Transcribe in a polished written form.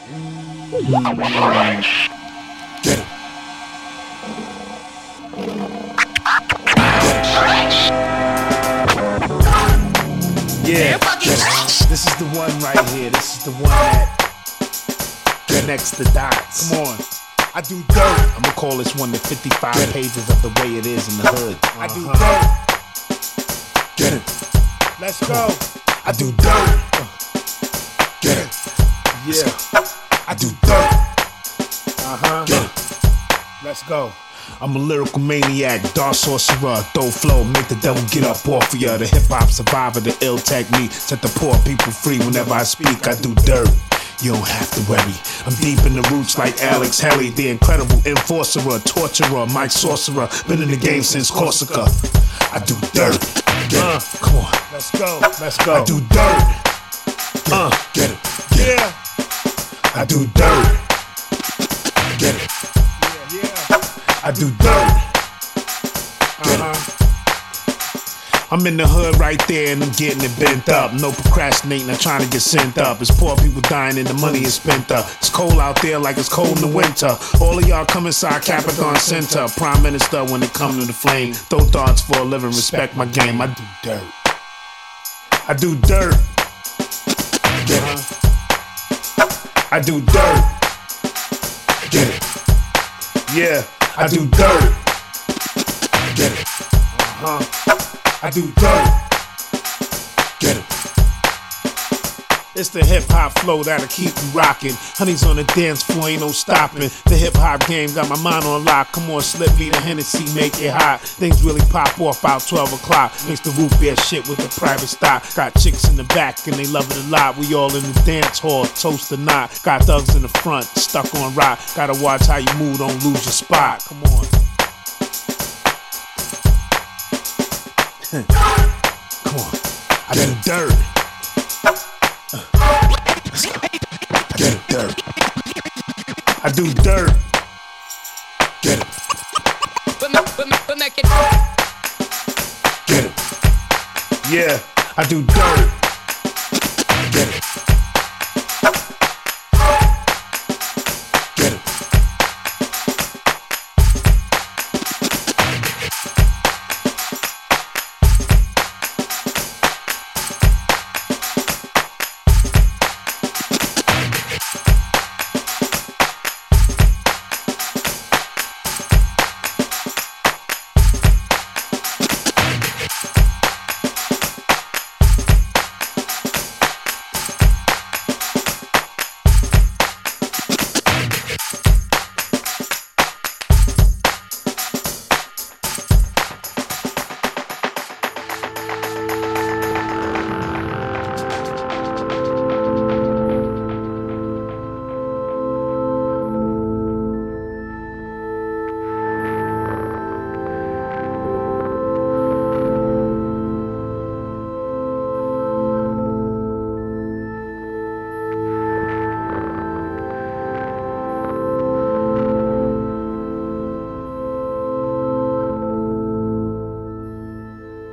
Get it. Yeah, this is the one right here. This is the one that connects the dots. Come on. I do dirt. I'ma call this one the 55 pages of the way it is in the hood. I do dirt. Get it. Let's go. I do dirt. Get it. Yeah. I do dirt. Get it. Let's go. I'm a lyrical maniac, dark sorcerer, throw flow, make the devil get up off of ya. The hip-hop survivor, the ill technique, set the poor people free whenever I speak. I do dirt. You don't have to worry. I'm deep in the roots like Alex Haley, the incredible enforcer, torturer, Mike Sorcerer. Been in the game since Corsica. I do dirt. Come on. Let's go. Let's go. I do dirt. Get it. Yeah. I do dirt. Get it. Yeah. I do dirt. I'm in the hood right there and I'm getting it bent up. No procrastinating, I'm trying to get sent up. It's poor people dying and the money is spent up. It's cold out there like it's cold in the winter. All of y'all come inside Capricorn Center. Prime Minister when it come to the flame. Throw darts for a living, respect my game. I do dirt. I do dirt. Get it. I do dirt. Get it. Yeah. I do dirt. Get it. I do dirt. Get it. It's the hip hop flow that'll keep you rocking. Honey's on the dance floor, ain't no stopping. The hip hop game got my mind on lock. Come on, slip me the Hennessy, make it hot. Things really pop off about 12 o'clock. Mix the root beer shit with the private stock. Got chicks in the back and they love it a lot. We all in the dance hall, toast or not. Got thugs in the front, stuck on rock. Gotta watch how you move, don't lose your spot. Come on. Come on. I do dirt. Let's go. I do dirt. I do dirt. Get it. Get it. Yeah. I do dirt. Get it.